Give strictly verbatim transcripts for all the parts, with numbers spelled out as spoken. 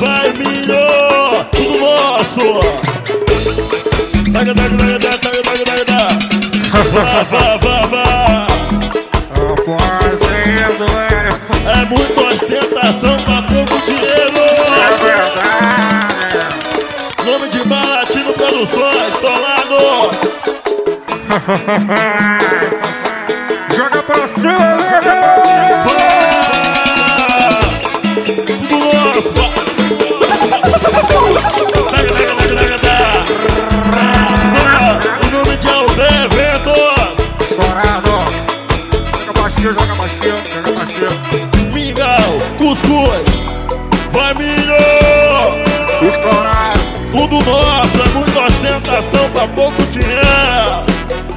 vai milho, tudo nosso. Daga, daga, daga, daga, daga, daga, daga. Vá, vá, vá, vá. É muita ostentação pra pouco dinheiro. É verdade. Nome de Balatino Produções, Tolado. Joga pra cima, tudo nosso. Daga, daga, daga, daga, daga. O nome de Alder Eventos. Estourado. Joga baixinho, joga baixinho, joga baixinho. Mingau, cuscuz, vai milho. Estourado. Tudo nosso, é muita ostentação pra pouco dinheiro.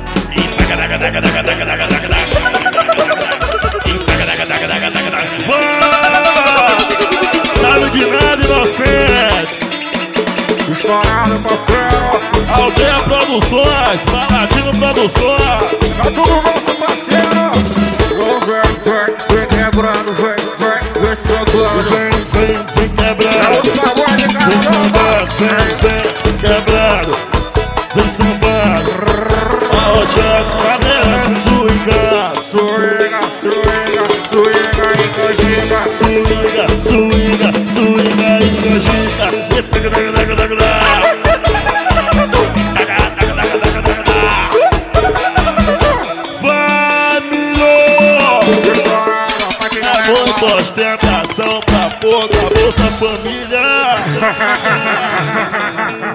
Nada de nada, inocente. Estourado, parceiro. Aldeia Produções, Balatino Produções. Tá tudo nosso, parceiro. Vem, vem, vem, vem quebrando, vem, vem, vem sambando. Vem, vem, vem quebrando. É o sabor de Vem sambando, caramba. vem, vem quebrando. Vem sambando. Arrochando, cadeirante, swingando. Swinga, swinga, swinga e canjica. Swinga, swinga, swinga e canjica. Vai, milho! É muita ostentação pra pouca Bolsa Família.